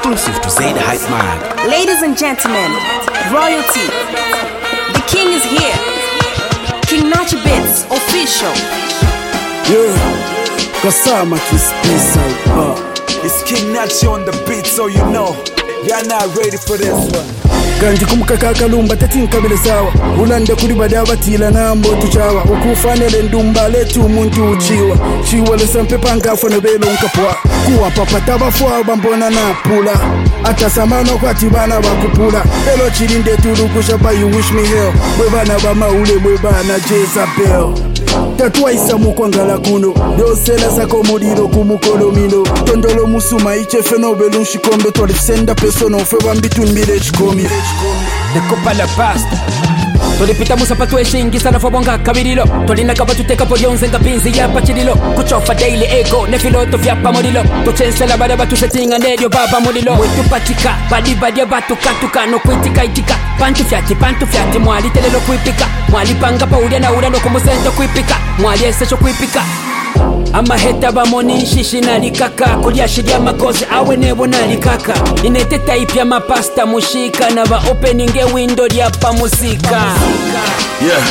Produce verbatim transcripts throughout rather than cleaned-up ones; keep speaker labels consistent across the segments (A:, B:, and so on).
A: exclusive to Say the Hype Mag.
B: Ladies and gentlemen, royalty, the king is here. King Nachi Beats, official.
C: Yeah, Kasama Kispisa. Uh.
D: It's King Nachi on the beat, so you know you're not ready for this one.
C: Kanji kumukaka kalumba tatinka bile sawa ulande kuri badaba tila nambo tuchawa ukufanele ndumba letu muntu uchiwa chiwa le sampe panga fone belo nkapwa kuwa papa tabafwa bambona na pula ata samano kwa tibana bakupula elo chirinde turukusha pa you wish me hell webana ba maule webana Jezabel tatwa isamu kwangala kuno yosela sako muliro kumukolomino tondolo musuma iche fenobelu nshikombe tolifsenda pesono fe bambitumbile chikomi
E: Decopa la pasta Tolipita musapa tueshingi sana fobonga kabirilo Tolina kaba tuteka podionze nga pinzi ya pachirilo Kuchofa daily ego nefiloto vyapa modilo Tochense la bada batu setinga nedio baba modilo Mwetu patika badi badia batu katuka no kwitika itika Pantu fyati pantu fyati mwali telelo kwipika Mwali panga pa ulia na ura no kumusento kwipika Mwali esesho kwipika Ama heta ba moni shishi nalikaka Kulia shidia makozi awe nebo nalikaka Inete type ya mapasta mushika Na ba opening e window ya pa musika
F: Yeah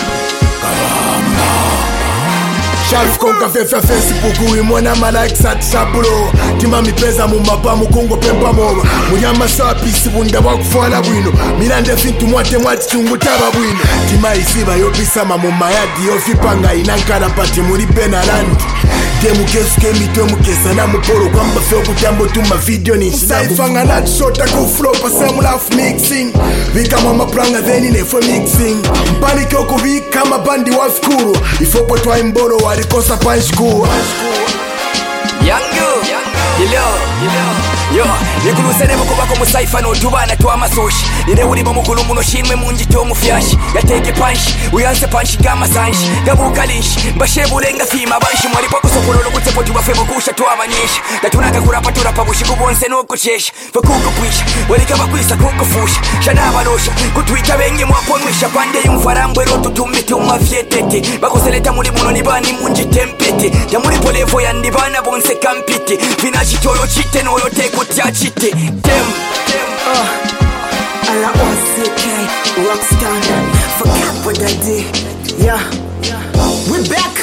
F: Sharif konga fefa Facebook uimona malike sat sabulo Tima mipeza mumapa mukongo pempa moma Muyama sapi sibunda wakufala bwino Milande fintu mwate mwati chungu taba bwino Tima isiba yopisa mamumayadi Yofipanga inankara mpati muri penalandi Demu kesu kemitwe mukesa na mupolo Kwamba feo kutambo tuma video ni Saifanga na chota kuflow pasemu laugh mixing Vika mama pranga theni nefwe mixing Mpani kyoko vika mabandi wa skuru Ifopo twa imbolo wali kosa panshkuwa
E: Yangu, ilo, yo, nikurusene mukubako musaifa no tubana tuwa masoshi Nire uribo mukulu muno shinwe munji to mufyashi Yateke panshi, uyanse panshi gama sanshi Gabuka linshi, mbashebulenga fima banshi Mwalipo kusokulolo kutsepo tubafebo kusha tuwa banyishi Gatunaka kurapa turapa bushi kubonse no kuchesha Fakuku kwisha, walikaba kwisa kukufusha Shanaba nosha, kutuika bengi mwaponwisha Pande yumfarambwe rotu tumiti umafyetete Bakoseleta muri muno nibani munji tempete Yamuri polevo ya ndibana bonse kampiti Vina chitolo chite no yote kutia chite Dem, dem,
B: uh Ala O C K, Rockstar, forget what I did. Yeah, we're back.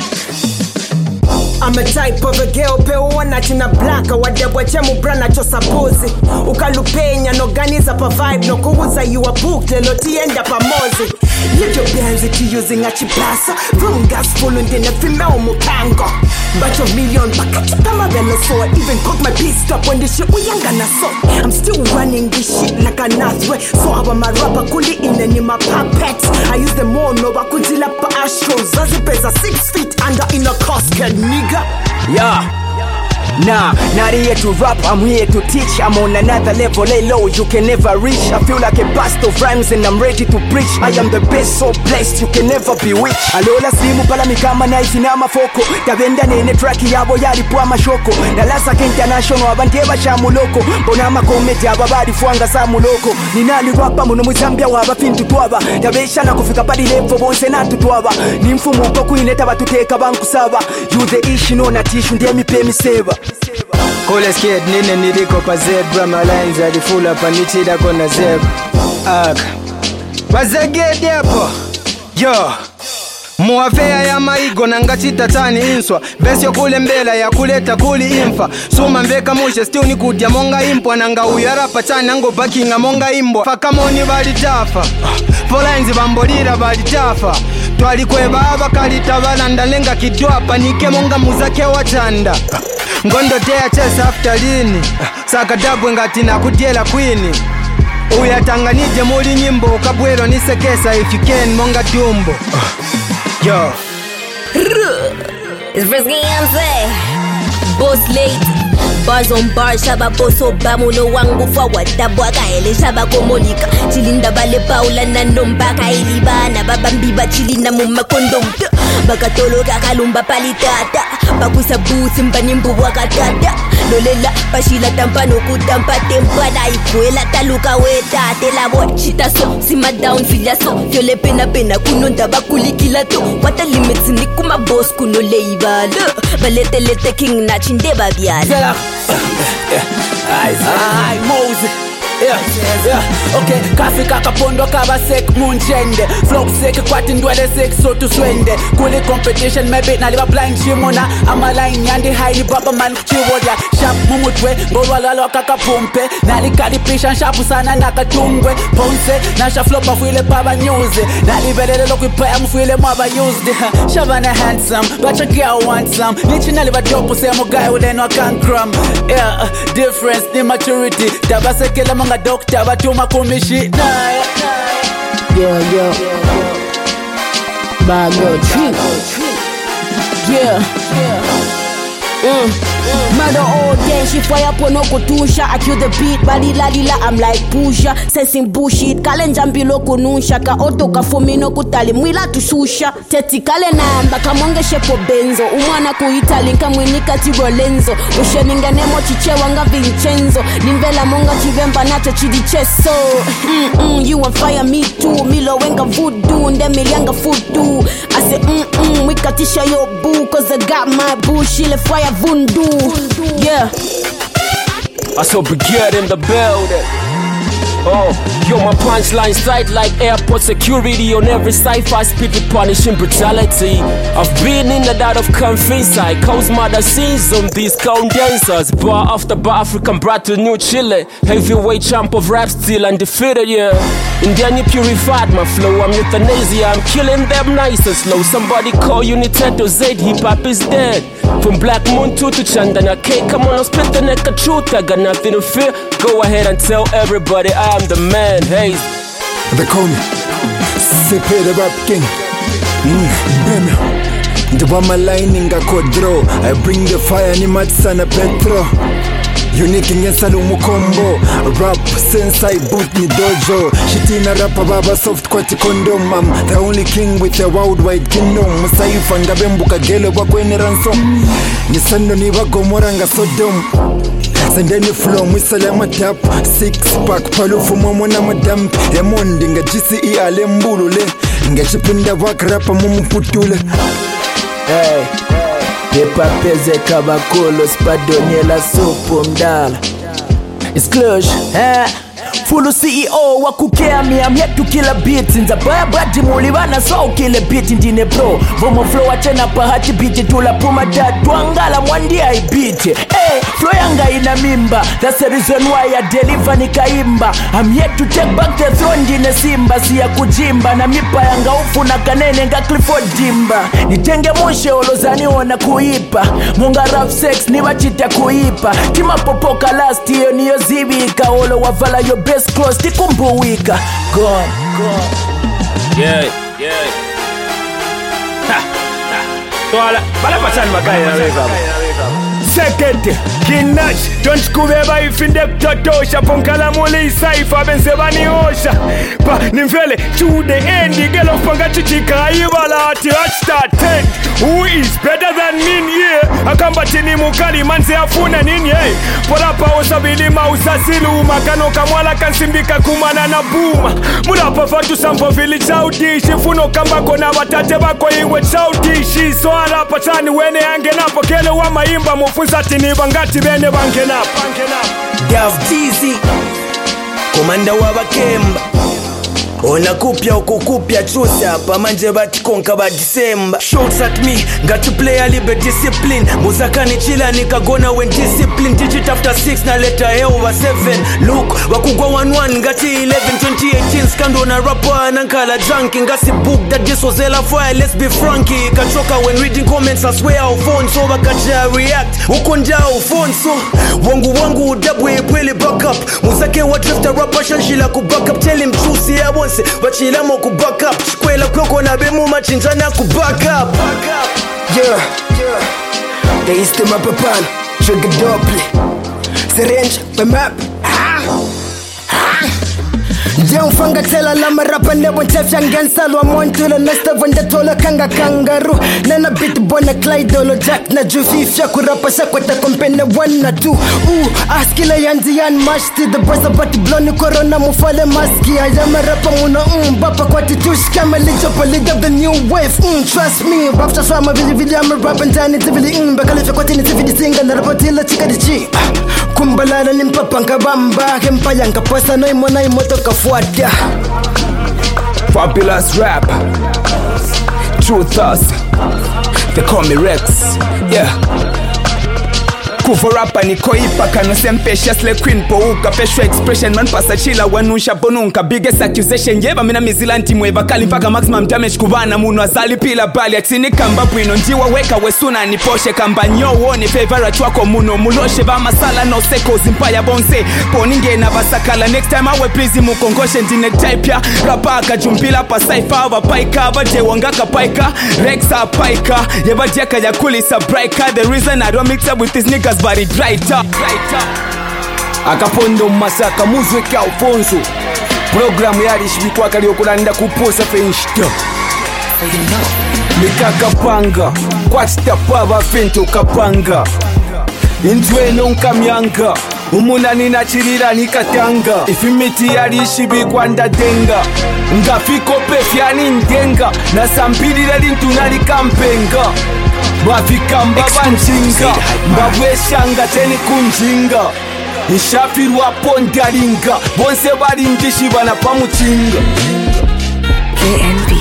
B: I'm a type of a girl pe uwana china blaka Wadebwa chemu brana chosa puzi Ukalupenya no ganiza pa vibe No kuhuza you a book lelo tienda pa mozi Lijo benzi ki using a chipasa From gas full and then a female mukango Bunch of million pakati kama velo so I even cook my piece stop when this shit we yanga na so I'm still running this shit like a Nazwe So I want my rapper kuli in and in my puppets I use them all no bakunzila pa astros Zazipeza six feet under in a casket nigga
E: yeah. Nah, not here to rap, I'm here to teach. I'm on another level, lay low, you can never reach. I feel like a blast of rhymes and I'm ready to preach. I am the best, so blessed, you can never be weak. Alola simu pala mikama na isina mafoko Tavenda nene traki yabo yari pwa mashoko Nalasa ke international, abanteba shamuloko Bona makometi ababari fuanga samuloko Ninali rapa muno muzambia waba fintu tuaba Tavesha na kufika padi levo bonse na tutuaba Nimfumu uko kuineta batuteka banku saba You the ishi no na tishu ndiye mipemi seva
G: Coolest kid nine niriko pa zebra My lines are the full up and nichida kona zebra Ak Wazegedi hapo Yo Muafea ya maigo na ngachita tani inswa Besi yo kule mbela ya kuleta kuli infa Suma mbeka mushe still ni kutia monga impwa Nanga uyarapa chani nango bakinga monga imbwa Fakamoni bali tafa Folanzi bambolira bali tafa Twali kweba abakalita balanda Lenga kidwapa nike monga muzake wa chanda Ngondo tea chesa after lini Saka dabwe ngati na kudiela kwini Uyatanganije muli nyimbo Kabwelo nisekesa if you can monga dumbo Yo
H: It's Frisky Yamse Boss late Bars on bars, shaba boso bamulo wangu forward Dabwa kaele shaba komolika Chilinda bale paula na nomba kailiba Na babambiba chilinda muma kondom Bakatolo kakalumba palitata Bakusa busi mbanimbu wakatata Lolela pashila tampano kutampa tempana Ikuela taluka weta Tela boy shita so Sima down fila so Yole pena pena kunonda bakuli kila to Wata limits ni kuma boss kuno leibalo Balete lete king na chinde babiala
A: Ai Moses. Yeah, yeah, okay. Kafika kapondo kaba sek munchende. Flow sek kwati ndwele sek so to swende. Kuli competition maybe na liba blind shimona. Ama line yandi high ni baba man chiwoja. Sharp mumutwe ngolwala loka kapumpe. Nali kalipisha shapu sana nakatungwe. Ponce nasha flop afuile baba news. Nali belele lokipaya mfuile mwaba used. Shavana handsome but your girl wants some. Nichi nali ba dope say mo guy with no can cram. Yeah, difference the maturity. Tabasekela nga doctor batuma kumishi
I: yeah yeah bad girl trip yeah yeah mm. Mother all day, she fire pono kutusha. I kill the beat, bali la lila, I'm like pusha. Sensing bullshit, kale njambilo kunusha. Ka oto ka fomino kutali, mwila tushusha. Teti kale namba, kamonge shepo benzo. Umwana kuitali, kamwini katigo lenzo. Ushe ninganemo chiche wanga Vincenzo. Nimvela monga chivemba nacho chidicheso. Mm mm, you on fire, me too. Milo wenga voodoo, nde milianga voodoo. I say mm mm, wikatisha yo boo. Cause I got my boo, she le fire voodoo. Yeah.
J: I saw Brigade in the building. Oh, yo, my punchline sight like airport security on every sci-fi speed with punishing brutality. I've been in and out of comfy side, cause mother scenes on these condensers. Bar after bar, African brat to New Chile. Heavyweight champ of rap, still undefeated, yeah. Indian, you purified my flow, I'm euthanasia, I'm killing them nice and slow. Somebody call Uniteto Z, hip-hop is dead. From Black Moon two to Chandana K, come on, I'll spit the neck of truth, I got nothing to fear. Go ahead and tell everybody I'm the man, hey.
F: They call me Sepe the Rap King. Mm, the one my lining I could draw. I bring the fire, ni matsana petro. Unique in Salumu combo. Rap since I boot ni dojo. Shitina rapper baba soft kwati condom. I'm the only king with a worldwide kingdom. Musaifa ngabembuka gele wakweni ransom. Nisando ni wagomora nga Sodom. Sendeni flow mwisalama tap. Six pack palufu mwamona madamp. Emondi nga G C E ale mbulule. Nga chipinda wak rapa mumuputule.
A: Hey, Depapeze kabakolo spadonyela sopo mdala. It's clutch, eh? Full C E O wa kukea me, I'm here to kill a beat. Sinza baya badi mulibana so kill a beat indine bro. Vomo flow achena pahati beat tula puma dad tuangala mwandi I beat. Hey, flow yanga ina mimba. That's the reason why I deliver nikaimba. I'm here to take back the throne dine simba. Siya kujimba na mipa yanga ufu na kanene nga Clifford Dimba. Nitenge monshe olozani ona kuipa. Munga rap sex ni wachita kuipa. Tima popoka last year niyo zibika. Olo wavala yo best close, tikumbuwika. Gone, gone.
J: Yeah, yeah. Ha, ha. Toala, bala pachani makaya na weza.
K: Second, Kinash, don't kubeba ifinde kutotosha. Ponkala mule isaifa, bense bani osha. Pa, nimfele, to the end, igelo panga chichika, ibala ati hashtag ten. Who is better than me, yeah? Akamba chini mukali, manse afuna nini, yeah? Porapa osabilima usasilu, makano kamwala kansimbika kumana na buma. Mulapa fatu sampo village saudishi, funo kamba kona watate bako iwe saudishi. So alapa chani wene ange napo, kele wa maimba mufunza tini bangati bene bange napo.
B: Gav Tizi, komanda wa bakemba. Ona kupya ukukupya chusa pa manje bati konka ba December. Shots at me, got to play a little discipline. Musaka ni chila nikagona when discipline. Digit after six na letter A over seven. Look, wakugwa one one ngati eleven twenty eighteen. Scandal na rapper nankala junkie. Ngasi book that this was hella fire, let's be frankie. Kachoka when reading comments I swear our phone. So bakaja react, ukonja our phone. So, wangu wangu udabwe pwele back up. Musake wa drifter rapper shanshila ku back up. Tell him juicy I want. Bachila mo ku back up. Chikwela kweko na bemu machinjana ku back up.
L: Yeah, yeah. They used to map a pan. Trigger doubly. Syringe, the map. Ah, ah. Young fanga tela lama rapa nebo chefya ngensalwa montula nesta vende tola kanga kangaroo. Nana beat bona Clyde Jack na jufifya kurapa shakwata kompene one na two. Ooh, askila yanzi yan mashti. The boys about to blow ni corona mufale maski. Ayama rapa muna um bapa kwa titush kama lichopo lead of the new wave. Mm, trust me, bafta swama vili vili I'm a rap and tiny tivili. Mm, bakalifya kwa tini tivili singa na rapa tila chika di chi. Kumba Tambalala limpapa nkabamba Kempaya nkapasa no imona imoto kafuata
A: Fabulous rap Truth us They call me Rex Yeah Kuvorapa niko ipa kano sempesha sle queen po uka Pesho expression man pasa chila wanusha bonunka Biggest accusation yeba mina mizilanti mweva Kali mpaka maximum damage kubana munu azali pila bali Atini kamba bwino njiwa weka wesuna niposhe Kamba nyowo ni favorite wako muno Muloshe ba masala no seko zimpaya bonse Poninge na basakala Next time awe please mukongoshe Ndine type ya rapa kajumbila pa saifa Ava paika Vaje wangaka paika Rexa paika Yeba jeka ya kulisa breaker The reason I don't mix up with these niggas but it right up, right up. Akapondo masaka muzwe ka Alfonso Programu yari shibikwa kali okulanda kuposa fenshita Mikaka panga Kwachita pava fento kapanga Intwe nonka myanga Umuna nina chirira nikatanga Ifimiti yari shibikwa ndadenga Ngafiko pefyani ndenga Nasampirira lintunari kampenga Bafikamba banjinga Mbabweshanga teni kunjinga Ishafirwa pondaringa Bonse baringishi bana pamuchinga
M: K N B